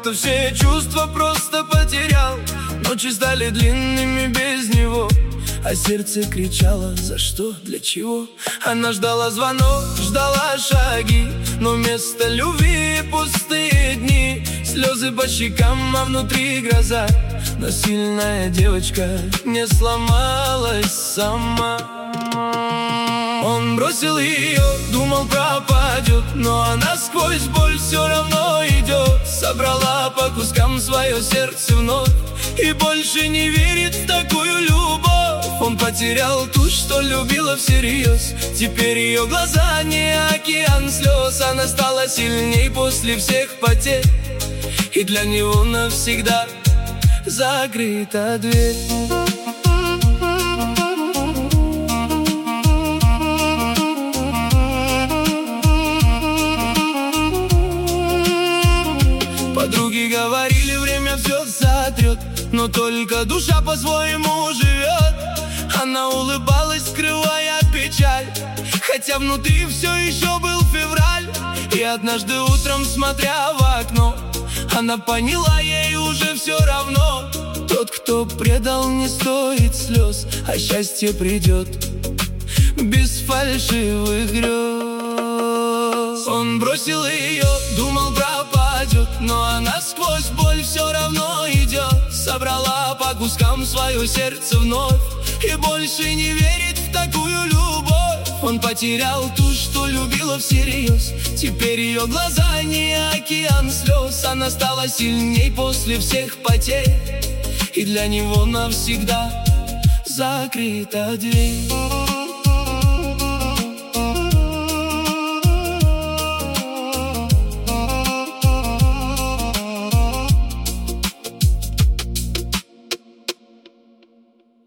будто все чувства просто потерял. Ночи стали длинными без него, а сердце кричало: за что, для чего? Она ждала звонок, ждала шаги, но вместо любви пустые дни. Слезы по щекам, а внутри гроза. Но сильная девочка не сломалась сама. Он бросил ее, думал, пропадет, но она сквозь боль все равно идет. Собрала по кускам свое сердце вновь и больше не верит в такую любовь. Он потерял ту, что любила всерьез. Теперь ее глаза не океан слез. Она стала сильней после всех потерь, и для него навсегда закрыта дверь. Подруги говорили, время все сотрет, но только душа по-своему живет. Она улыбалась, скрывая печаль, хотя внутри все еще был февраль. И однажды утром, смотря в окно, она поняла, ей уже все равно. Тот, кто предал, не стоит слез, а счастье придет без фальшивых грез. Он бросил ее, думал, пропадет, но она сквозь боль все равно идет. Собрала по кускам свое сердце вновь и больше не верит в такую любовь. Он потерял ту, что любила всерьез. Теперь ее глаза не океан слез. Она стала сильней после всех потерь, и для него навсегда закрыта дверь.